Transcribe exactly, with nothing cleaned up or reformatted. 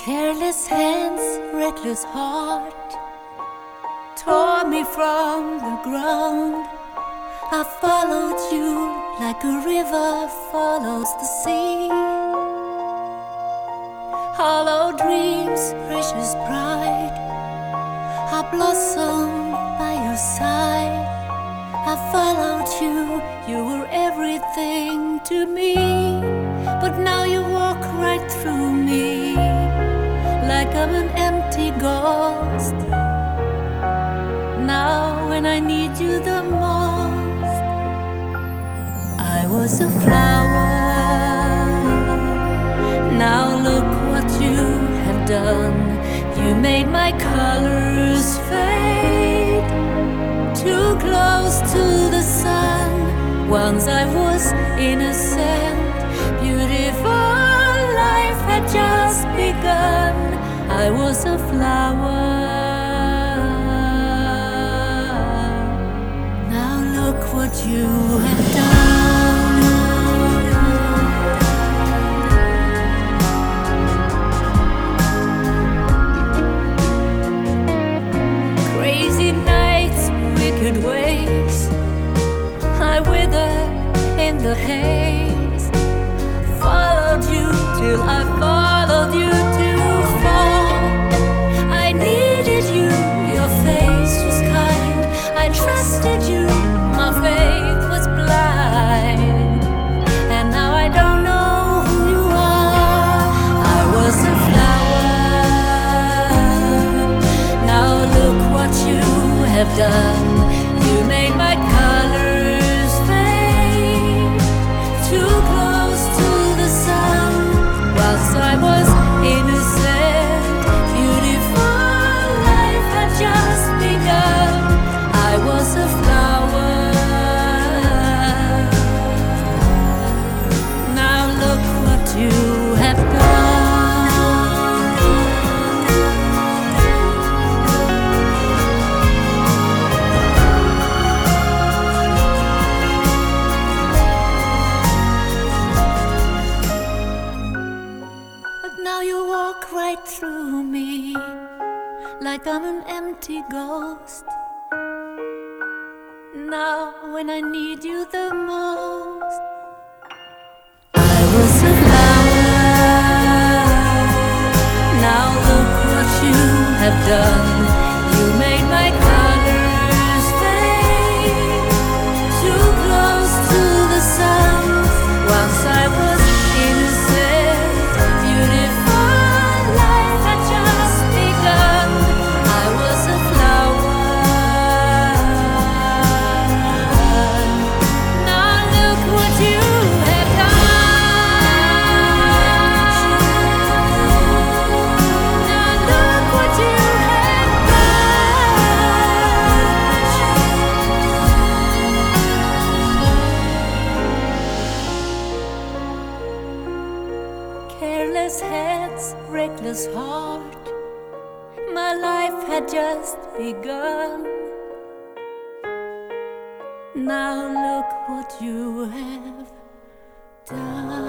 Careless hands, reckless heart tore me from the ground. I followed you like a river follows the sea. Hollow dreams, precious pride, I blossomed by your side. I followed you, you were everything to me. But now you walk right through me, like I'm an empty ghost. Now when I need you the most, I was a flower. Now look what you have done. You made my colors fade, too close to the sun. Once I was innocent, beautiful life had just begun. I was a flower. Now look what you have done. Crazy nights, wicked ways, I withered in the haze. Followed you till I followed you to fall. I needed you, your face was kind. I trusted you, my faith was blind. And now I don't know who you are. I was a flower. Now look what you have done. You made my colors fade, too close to the sun. Whilst I was innocent, beautiful life had just begun. I was a flower. Now look what you have done. Now you walk right through me, like I'm an empty ghost. Now when I need you the most, I was a flower. Now look what you have done. You made my colors fade, too close to the sun. Once I was innocent, beautiful life had just begun. I was a flower. Now look what you have done. Now look what you have done. Careless hands, reckless heart, my life had just begun. Now look what you have done.